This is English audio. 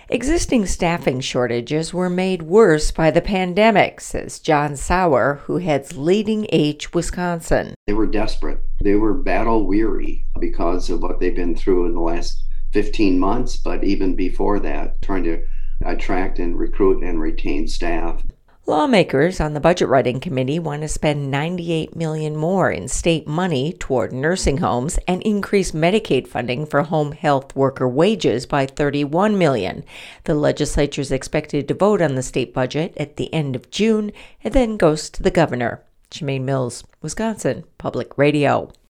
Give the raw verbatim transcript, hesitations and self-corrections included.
Existing staffing shortages were made worse by the pandemic, says John Sauer, who heads Leading Age Wisconsin. They were desperate. They were battle weary because of what they've been through in the last fifteen months, but even before that, trying to attract and recruit and retain staff. Lawmakers on the budget writing committee want to spend ninety-eight million dollars more in state money toward nursing homes and increase Medicaid funding for home health worker wages by thirty-one million dollars. The legislature is expected to vote on the state budget at the end of June and then goes to the governor. Shemaine Mills, Wisconsin Public Radio.